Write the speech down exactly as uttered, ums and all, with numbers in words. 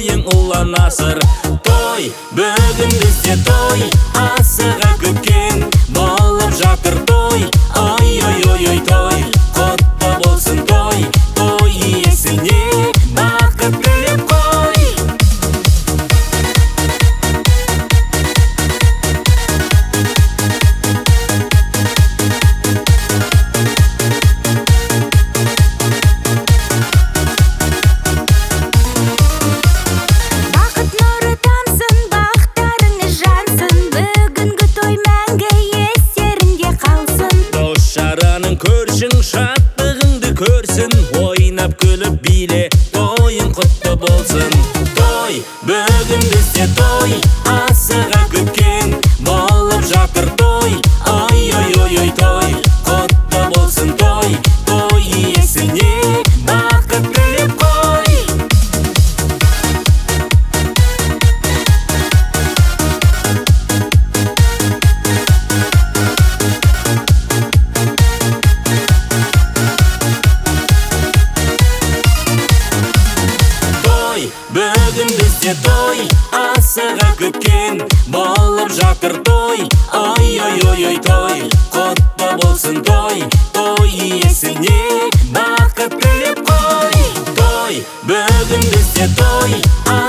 тойың ұлан асыр. Той, бүгін бізде той, асыға күткен болып жатыр той. Ой, ой, ой, ой, той, құтты болсын той, той иесіне бақыт тілеп қой. Көршің шаттығыңды көрсін, ойнап күліп биле, тойың құтты болсын. Той, бүгін бізде той, асыға күткен болып жатыр той. Ой, ой, ой, ой, той, құтты болсын той, той иесіне бақыт тілеп қой. Бүгін бізде той, асыға күткен болып жатыр той. Ой, ой, ой, ой, той, құтты болсын той, той иесіне бақыт тілеп қой. Той, бүгін бізде той,